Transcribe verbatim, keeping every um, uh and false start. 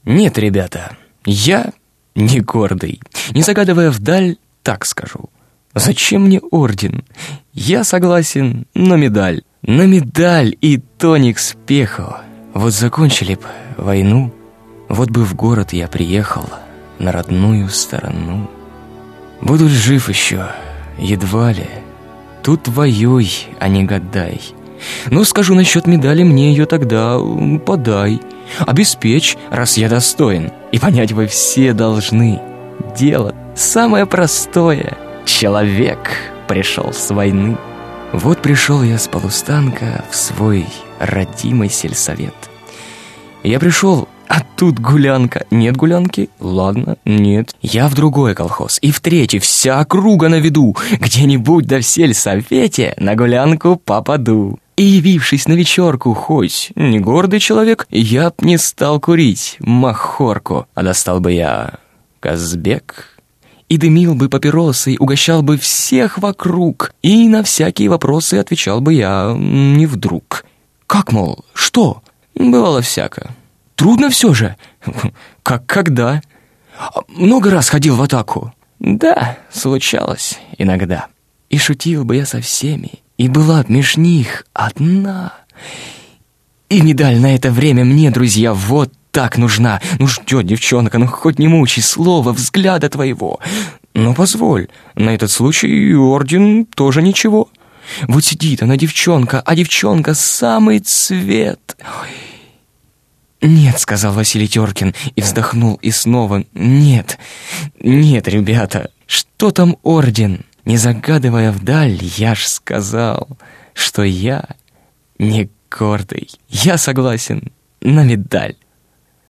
Нет, ребята, я не гордый. Не загадывая вдаль, так скажу. Зачем мне орден? Я согласен на медаль. На медаль и то не к спеху. Вот закончили б войну, вот бы в город я приехал, на родную сторону. Буду жив еще, едва ли. Тут воюй, а не гадай. Ну, скажу насчет медали, мне ее тогда подай. Обеспечь, раз я достоин. И понять вы все должны. Дело самое простое. Человек пришел с войны. Вот пришел я с полустанка в свой родимый сельсовет. Я пришел, а тут гулянка. Нет гулянки? Ладно, нет. Я в другой колхоз, и в третий, вся округа на виду. Где-нибудь да в сельсовете на гулянку попаду. И, явившись на вечерку, хоть не гордый человек, я б не стал курить махорку, а достал бы я казбек и дымил бы папиросой, угощал бы всех вокруг, и на всякие вопросы отвечал бы я не вдруг. Как, мол, что? Бывало всяко. Трудно все же. Как когда? Много раз ходил в атаку. Да, случалось иногда. И шутил бы я со всеми, и была б меж них одна. И медаль на это время мне, друзья, вот так нужна. Ну что, девчонка, ну хоть не мучай слова, взгляда твоего. Но позволь, на этот случай орден тоже ничего. Вот сидит она, девчонка, а девчонка самый цвет. Ой. «Нет», — сказал Василий Теркин и вздохнул, и снова «нет, нет, ребята, что там орден?» Не загадывая вдаль, я ж сказал, что я не гордый. Я согласен на медаль.